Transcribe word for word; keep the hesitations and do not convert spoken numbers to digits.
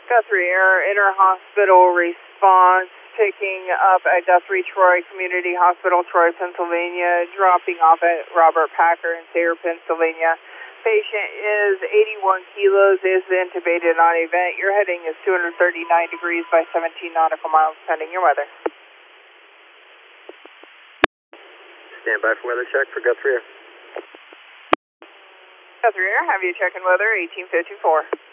Guthrie Air Inter-Hospital Response, picking up at Guthrie Troy Community Hospital, Troy, Pennsylvania, dropping off at Robert Packer in Sayre, Pennsylvania. Patient is eighty-one kilos, is intubated on event. Your heading is two hundred thirty-nine degrees by seventeen nautical miles, pending your weather. Stand by for weather check for Guthrie Air. Guthrie Air, have you checking weather, eighteen fifty-four.